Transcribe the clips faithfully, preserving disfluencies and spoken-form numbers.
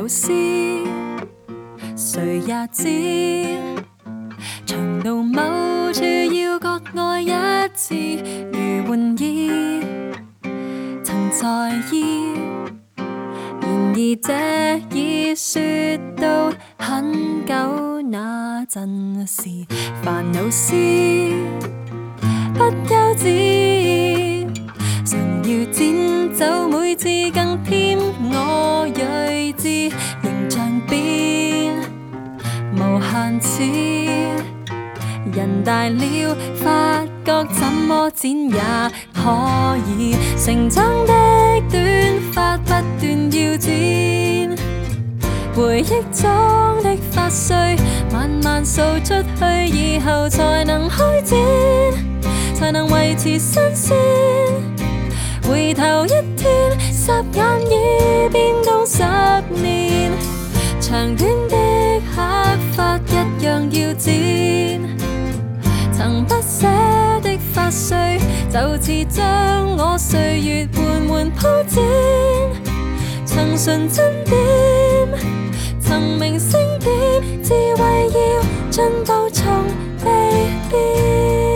師，誰也知長路某處要各愛一次，如玩意曾在意。然而這已說到很久那陣時，煩惱絲不休止，常要剪走每次更添我睿智，形象變無限次。人大了，發覺怎麼剪也可以，成長的短髮不斷要剪，回憶中的髮穗慢慢掃出去以後才能開展，才能維持新鮮。回頭一天，霎眼已變到十年，長短的黑髮一樣要剪。曾不捨的髮穗，就似將我歲月緩緩鋪展。曾純真點，曾明星點，智慧要進步從未變。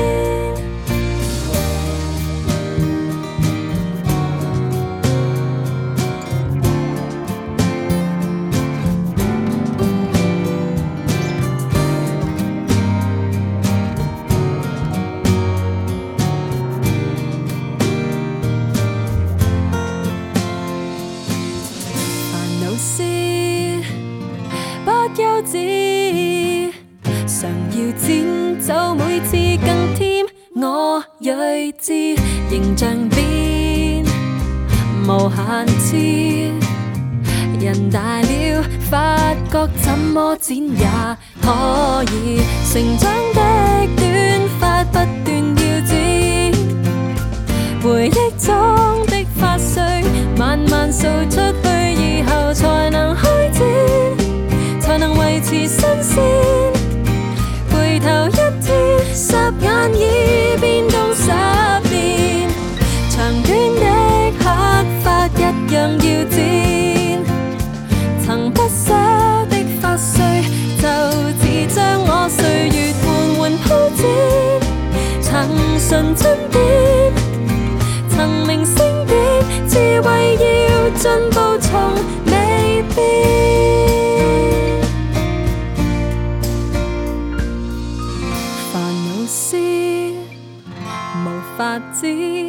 不休止，常要剪走每次更添我睿智，形象變無限次。人大了，發覺怎麼剪也可以，成長的短髮不斷要剪，回憶中的髮穗慢慢掃出去以後才能開展，才能維持新鮮。回頭一天，霎眼已變到十年，長短的黑髮一樣要剪。曾不捨的髮穗，就似將我歲月緩緩鋪展。曾純真點，曾明星點，智慧要進步從未變。無法子，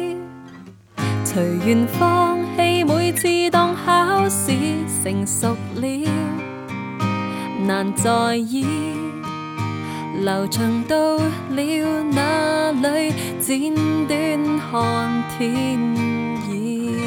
隨緣放棄每次當考試，成熟了難在意，流長到了哪裏，剪短看天意。